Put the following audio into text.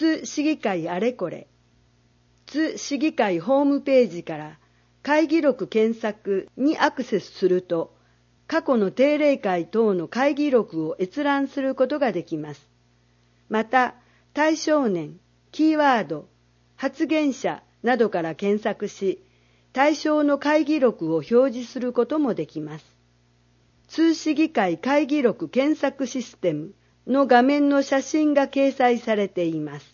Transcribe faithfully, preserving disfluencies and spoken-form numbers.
津市議会あれこれ。津市議会ホームページから会議録検索にアクセスすると、過去の定例会等の会議録を閲覧することができます。また、対象年、キーワード、発言者などから検索し、対象の会議録を表示することもできます。津市議会会議録検索システムの画面の写真が掲載されています。